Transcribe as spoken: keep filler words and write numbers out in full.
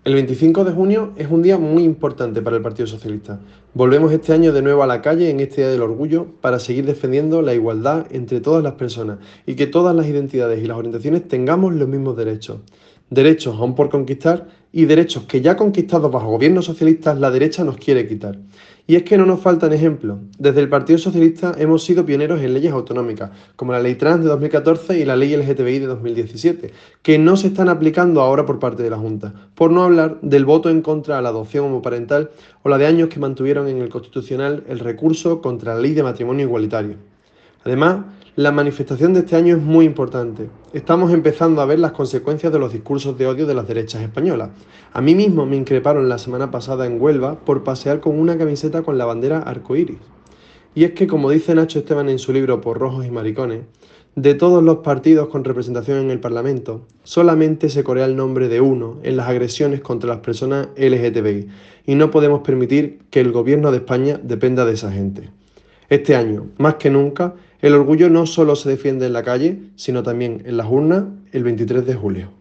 El veinticinco de junio es un día muy importante para el Partido Socialista. Volvemos este año de nuevo a la calle en este Día del Orgullo para seguir defendiendo la igualdad entre todas las personas y que todas las identidades y las orientaciones tengamos los mismos derechos. Derechos aún por conquistar y derechos que ya conquistados bajo gobiernos socialistas la derecha nos quiere quitar. Y es que no nos faltan ejemplos. Desde el Partido Socialista hemos sido pioneros en leyes autonómicas, como la Ley Trans de dos mil catorce y la Ley L G T B I de dos mil diecisiete, que no se están aplicando ahora por parte de la Junta, por no hablar del voto en contra a la adopción homoparental o la de años que mantuvieron en el Constitucional el recurso contra la Ley de Matrimonio Igualitario. Además, la manifestación de este año es muy importante. Estamos empezando a ver las consecuencias de los discursos de odio de las derechas españolas. A mí mismo me increparon la semana pasada en Huelva por pasear con una camiseta con la bandera arcoíris. Y es que, como dice Nacho Esteban en su libro Por Rojos y Maricones, de todos los partidos con representación en el Parlamento, solamente se corea el nombre de uno en las agresiones contra las personas L G T B I y no podemos permitir que el gobierno de España dependa de esa gente. Este año, más que nunca, el orgullo no solo se defiende en la calle, sino también en las urnas el veintitrés de julio.